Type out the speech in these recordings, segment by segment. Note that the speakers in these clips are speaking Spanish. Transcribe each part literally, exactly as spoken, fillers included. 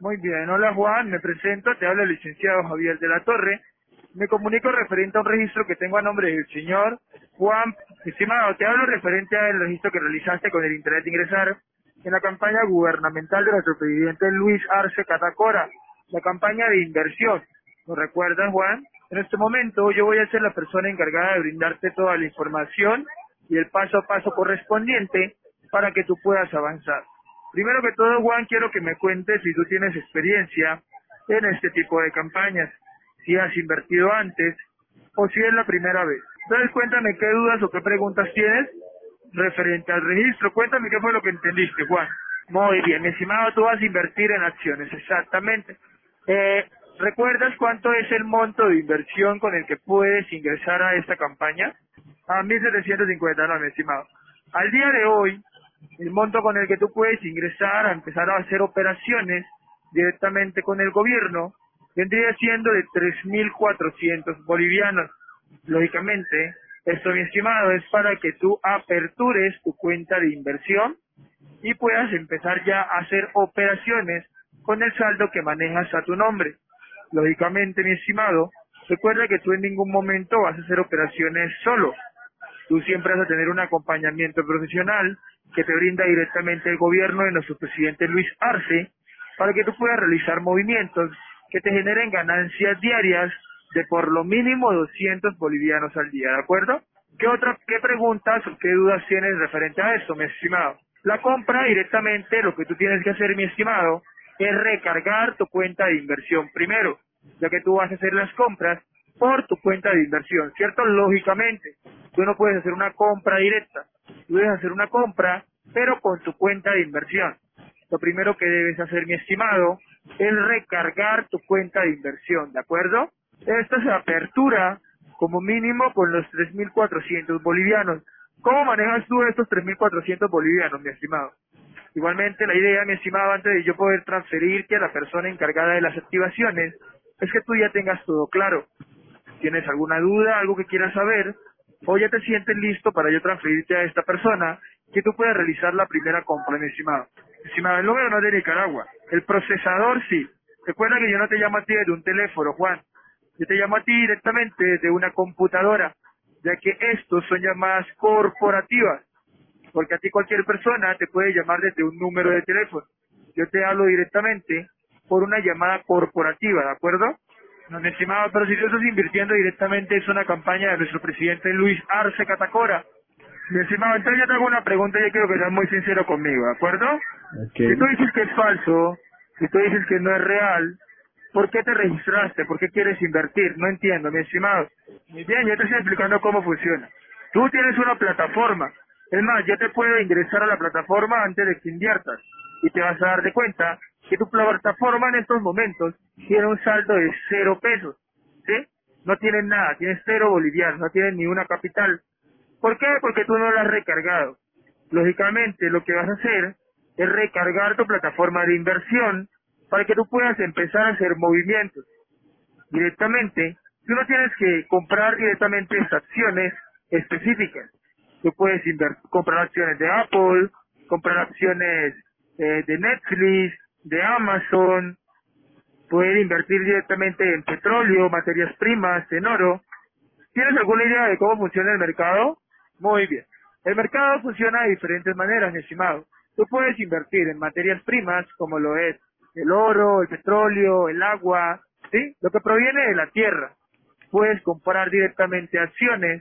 Muy bien, hola Juan, me presento, te habla el licenciado Javier de la Torre. Me comunico referente a un registro que tengo a nombre del señor Juan. Estimado, te hablo referente al registro que realizaste con el interés de ingresar en la campaña gubernamental de nuestro presidente Luis Arce Catacora, la campaña de inversión. ¿Lo recuerdas, Juan? En este momento yo voy a ser la persona encargada de brindarte toda la información y el paso a paso correspondiente para que tú puedas avanzar. Primero que todo, Juan, quiero que me cuentes si tú tienes experiencia en este tipo de campañas, si has invertido antes o si es la primera vez. Entonces, cuéntame qué dudas o qué preguntas tienes referente al registro. Cuéntame qué fue lo que entendiste, Juan. Muy bien, mi estimado, tú vas a invertir en acciones, exactamente. Eh, ¿Recuerdas cuánto es el monto de inversión con el que puedes ingresar a esta campaña? A mil setecientos cincuenta, no, mi estimado. Al día de hoy, el monto con el que tú puedes ingresar a empezar a hacer operaciones directamente con el gobierno vendría siendo de tres mil cuatrocientos bolivianos. Lógicamente, esto, mi estimado, es para que tú apertures tu cuenta de inversión y puedas empezar ya a hacer operaciones con el saldo que manejas a tu nombre. Lógicamente, mi estimado, recuerda que tú en ningún momento vas a hacer operaciones solo. Tú siempre vas a tener un acompañamiento profesional que te brinda directamente el gobierno de nuestro presidente Luis Arce para que tú puedas realizar movimientos que te generen ganancias diarias de por lo mínimo doscientos bolivianos al día, ¿de acuerdo? ¿Qué otra, qué preguntas o qué dudas tienes referente a esto, mi estimado? La compra directamente, lo que tú tienes que hacer, mi estimado, es recargar tu cuenta de inversión primero, ya que tú vas a hacer las compras por tu cuenta de inversión, ¿cierto? Lógicamente, tú no puedes hacer una compra directa, tú debes hacer una compra, pero con tu cuenta de inversión. Lo primero que debes hacer, mi estimado, es recargar tu cuenta de inversión, ¿de acuerdo? Esta se apertura como mínimo con los tres mil cuatrocientos bolivianos. ¿Cómo manejas tú estos tres mil cuatrocientos bolivianos, mi estimado? Igualmente, la idea, mi estimado, antes de yo poder transferirte a la persona encargada de las activaciones, es que tú ya tengas todo claro. ¿Tienes alguna duda, algo que quieras saber? O ya te sientes listo para yo transferirte a esta persona que tú puedas realizar la primera compra, mi estimado. Estimado, el número no es de Nicaragua. El procesador sí. Recuerda que yo no te llamo a ti desde un teléfono, Juan. Yo te llamo a ti directamente desde una computadora, ya que estos son llamadas corporativas. Porque a ti cualquier persona te puede llamar desde un número de teléfono. Yo te hablo directamente por una llamada corporativa, ¿de acuerdo? No, mi estimado, pero si tú estás invirtiendo directamente es una campaña de nuestro presidente Luis Arce Catacora. Mi estimado, entonces yo te hago una pregunta y yo quiero que seas muy sincero conmigo, ¿de acuerdo? Si tú Ok. dices que es falso, si tú dices que no es real, ¿por qué te registraste? ¿Por qué quieres invertir? No entiendo, mi estimado. Muy bien, yo te estoy explicando cómo funciona. Tú tienes una plataforma. Es más, yo te puedo ingresar a la plataforma antes de que inviertas. Y te vas a dar de cuenta que tu plataforma en estos momentos tiene un saldo de cero pesos. ¿Sí? No tienes nada, tienes cero bolivianos, no tienes ni una capital. ¿Por qué? Porque tú no la has recargado. Lógicamente, lo que vas a hacer es recargar tu plataforma de inversión para que tú puedas empezar a hacer movimientos directamente. Tú no tienes que comprar directamente estas acciones específicas. Tú puedes inver- comprar acciones de Apple, comprar acciones eh, de Netflix, de Amazon, puedes invertir directamente en petróleo, materias primas, en oro. ¿Tienes alguna idea de cómo funciona el mercado? Muy bien. El mercado funciona de diferentes maneras, mi estimado. Tú puedes invertir en materias primas, como lo es el oro, el petróleo, el agua, ¿sí? Lo que proviene de la tierra. Puedes comprar directamente acciones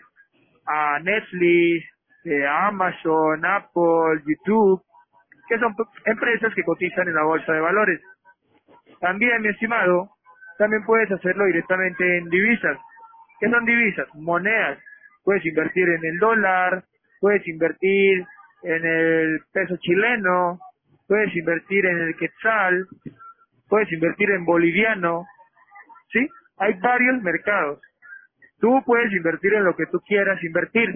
a Netflix, eh, a Amazon, Apple, YouTube, que son p- empresas que cotizan en la bolsa de valores. También, mi estimado, también puedes hacerlo directamente en divisas. ¿Qué son divisas? Monedas. Puedes invertir en el dólar, puedes invertir en el peso chileno, puedes invertir en el quetzal, puedes invertir en boliviano, ¿sí? Hay varios mercados. Tú puedes invertir en lo que tú quieras invertir.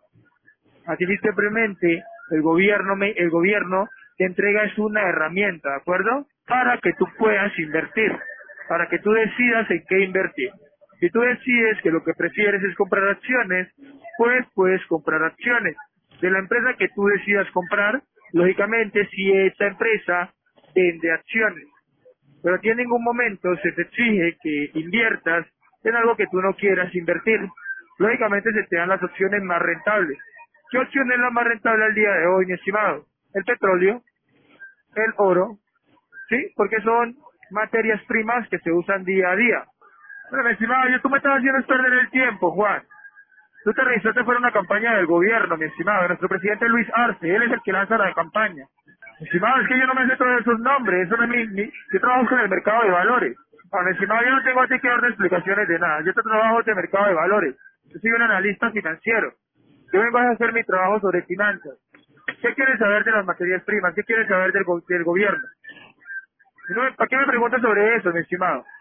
Así simplemente el gobierno me- el gobierno te entrega es una herramienta, ¿de acuerdo? Para que tú puedas invertir, para que tú decidas en qué invertir. Si tú decides que lo que prefieres es comprar acciones, pues puedes comprar acciones de la empresa que tú decidas comprar, lógicamente si esta empresa vende acciones. pero aquí en ningún momento se te exige que inviertas en algo que tú no quieras invertir. Lógicamente se te dan las opciones más rentables. ¿Qué opción es la más rentable al día de hoy, mi estimado? El petróleo, el oro, ¿sí? Porque son materias primas que se usan día a día. Bueno, mi estimado, yo tú me estás haciendo perder el tiempo, Juan. Tú te registraste fuera una campaña del gobierno, mi estimado, de nuestro presidente Luis Arce, él es el que lanza la campaña. Mi estimado, es que yo no me sé todos esos nombres, eso no es mi, mi- yo trabajo con el mercado de valores. Ah, mi estimado, yo no tengo a ti que darte explicaciones de nada, yo te trabajo de mercado de valores, yo soy un analista financiero, yo vengo a hacer mi trabajo sobre finanzas. ¿Qué quieres saber de las materias primas? ¿Qué quieres saber del, go- del gobierno? Y no me- ¿Para qué me preguntas sobre eso, mi estimado?